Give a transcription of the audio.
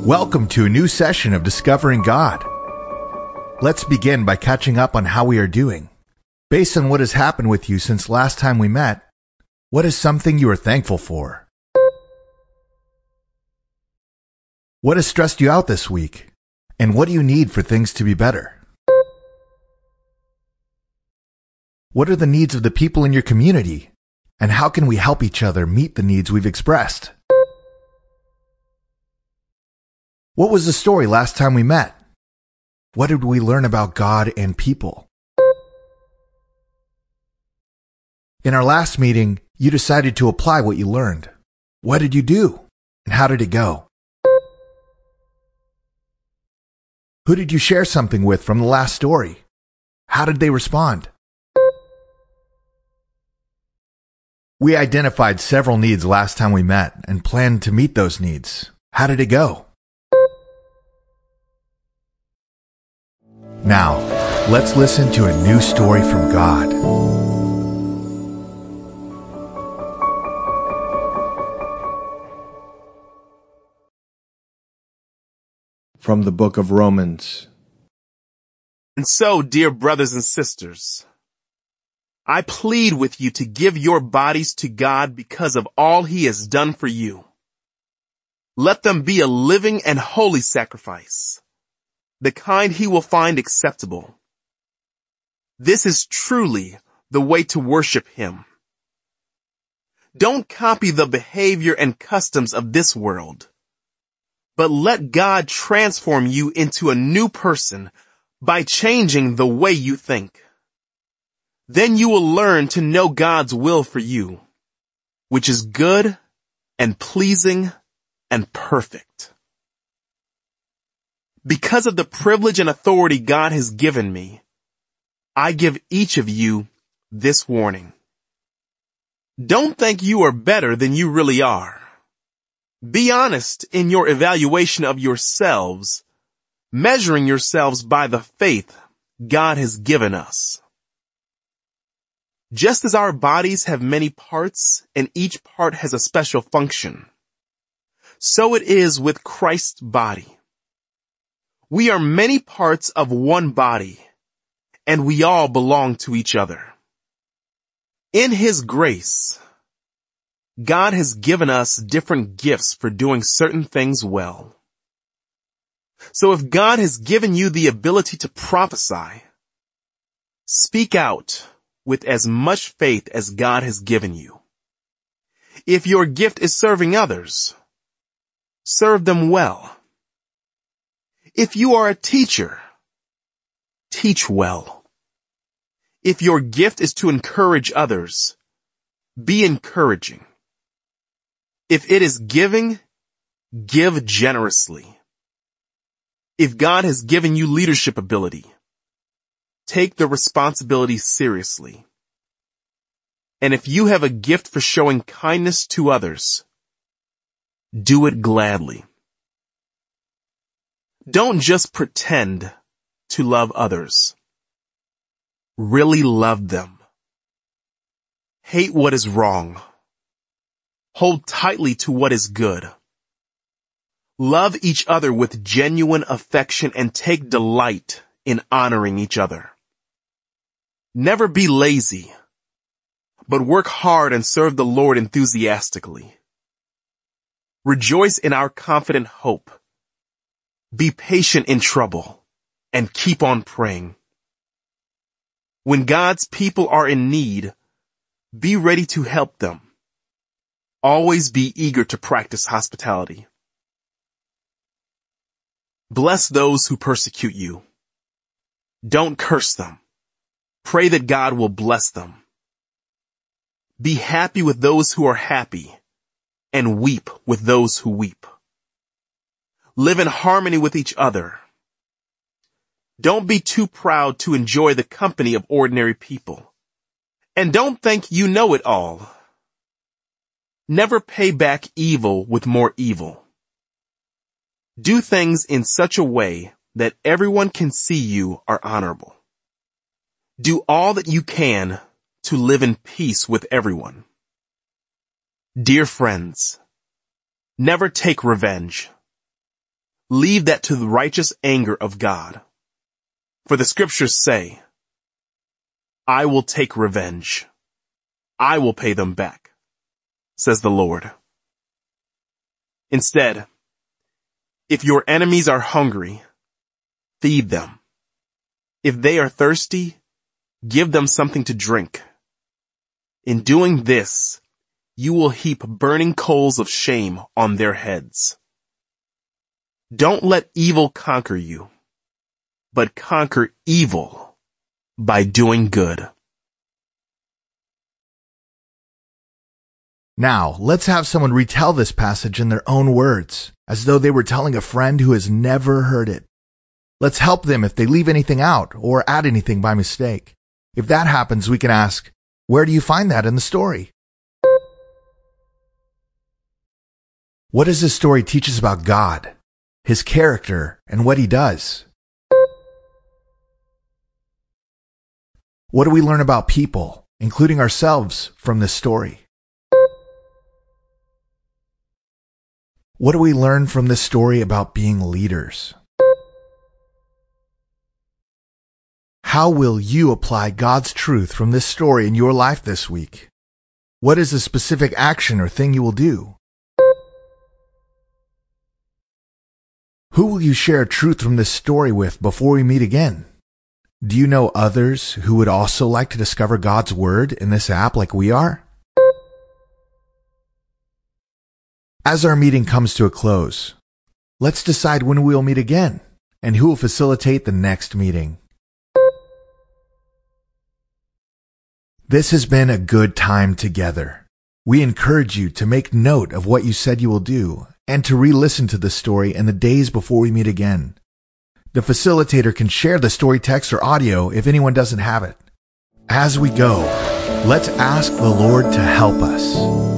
Welcome to a new session of Discovering God. Let's begin by catching up on how we are doing. Based on what has happened with you since last time we met, what is something you are thankful for? What has stressed you out this week? And what do you need for things to be better? What are the needs of the people in your community? And how can we help each other meet the needs we've expressed? What was the story last time we met? What did we learn about God and people? In our last meeting, you decided to apply what you learned. What did you do? And how did it go? Who did you share something with from the last story? How did they respond? We identified several needs last time we met and planned to meet those needs. How did it go? Now, let's listen to a new story from God. From the book of Romans. And so, dear brothers and sisters, I plead with you to give your bodies to God because of all He has done for you. Let them be a living and holy sacrifice, the kind He will find acceptable. This is truly the way to worship Him. Don't copy the behavior and customs of this world, but let God transform you into a new person by changing the way you think. Then you will learn to know God's will for you, which is good and pleasing and perfect. Because of the privilege and authority God has given me, I give each of you this warning. Don't think you are better than you really are. Be honest in your evaluation of yourselves, measuring yourselves by the faith God has given us. Just as our bodies have many parts and each part has a special function, so it is with Christ's body. We are many parts of one body, and we all belong to each other. In His grace, God has given us different gifts for doing certain things well. So if God has given you the ability to prophesy, speak out with as much faith as God has given you. If your gift is serving others, serve them well. If you are a teacher, teach well. If your gift is to encourage others, be encouraging. If it is giving, give generously. If God has given you leadership ability, take the responsibility seriously. And if you have a gift for showing kindness to others, do it gladly. Don't just pretend to love others. Really love them. Hate what is wrong. Hold tightly to what is good. Love each other with genuine affection and take delight in honoring each other. Never be lazy, but work hard and serve the Lord enthusiastically. Rejoice in our confident hope. Be patient in trouble and keep on praying. When God's people are in need, be ready to help them. Always be eager to practice hospitality. Bless those who persecute you. Don't curse them. Pray that God will bless them. Be happy with those who are happy, and weep with those who weep. Live in harmony with each other. Don't be too proud to enjoy the company of ordinary people. And don't think you know it all. Never pay back evil with more evil. Do things in such a way that everyone can see you are honorable. Do all that you can to live in peace with everyone. Dear friends, never take revenge. leave that to the righteous anger of God. For the scriptures say, I will take revenge. I will pay them back, says the Lord. Instead, if your enemies are hungry, feed them. If they are thirsty, give them something to drink. In doing this, you will heap burning coals of shame on their heads. Don't let evil conquer you, but conquer evil by doing good. Now, let's have someone retell this passage in their own words, as though they were telling a friend who has never heard it. Let's help them if they leave anything out or add anything by mistake. If that happens, we can ask, where do you find that in the story? What does this story teach us about God, His character, and what He does? What do we learn about people, including ourselves, from this story? What do we learn from this story about being leaders? How will you apply God's truth from this story in your life this week? What is a specific action or thing you will do? Who will you share truth from this story with before we meet again? Do you know others who would also like to discover God's Word in this app like we are? As our meeting comes to a close, let's decide when we will meet again and who will facilitate the next meeting. This has been a good time together. We encourage you to make note of what you said you will do and to re-listen to the story in the days before we meet again. The facilitator can share the story text or audio if anyone doesn't have it. As we go, let's ask the Lord to help us.